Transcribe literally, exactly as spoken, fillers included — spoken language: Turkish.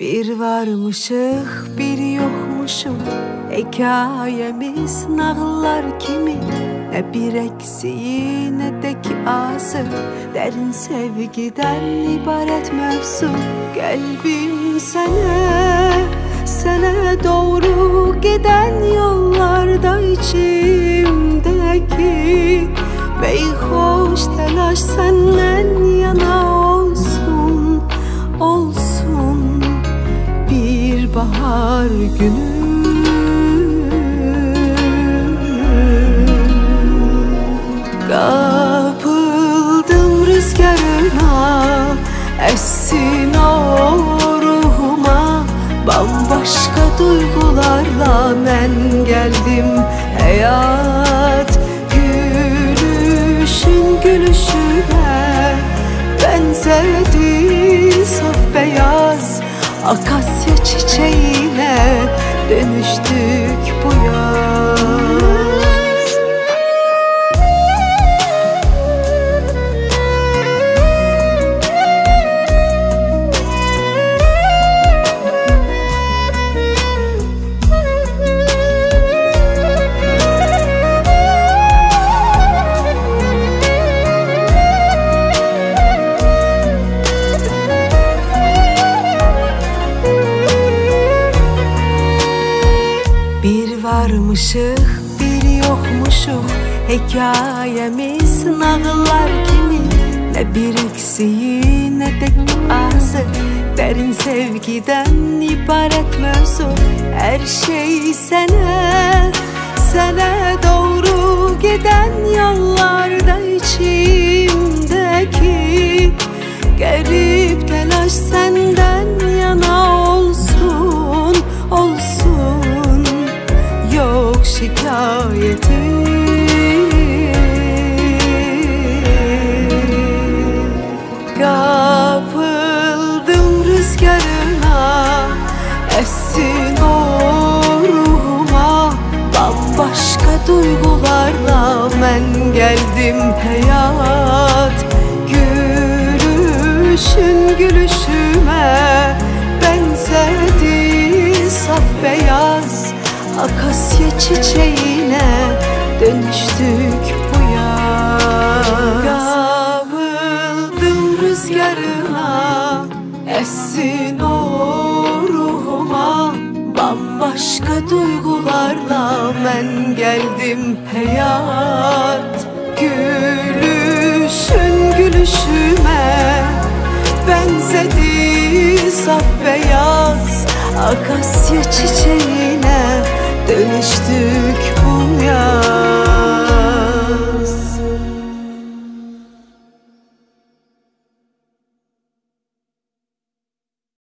Bir varmışık bir yokmuşum, hikayemiz nağıllar kimi. Ne bir eksiği ne de ki azı, derin sevgiden ibaret mevzu. Kalbim sana, sana doğru giden yollarda içimdeki beyhoş telaş senden yana olsun, olsun bir bahar günü. Kapıldım rüzgarına, essin o ruhuma. Bambaşka duygularla ben geldim hayat. Gülüşün gülüşüme benzedi saf beyaz akasya çiçeğine dönüştük bu yaz. Bir varmışık bir yokmuşuk, hikayemiz nağıllar kimi. Ne bir eksiği ne de azı, derin sevgiden ibaret mevzu. Her şey sana, sana doğru giden yollarda içimdeki garip telaş senden yana olsun, olsun yok şikayeti. Kapıldım rüzgarına, essin o ruhuma. Bambaşka duygularla ben geldim hayat. Gülüşün gülüşüme benzedi saf beyaz akasya çiçeğine dönüştük bu yaz. Kapıldım rüzgarına, essin o ruhuma. Bambaşka duygularla ben geldim hayat. Gülüşün gülüşüme benzedi saf beyaz akasya çiçeğine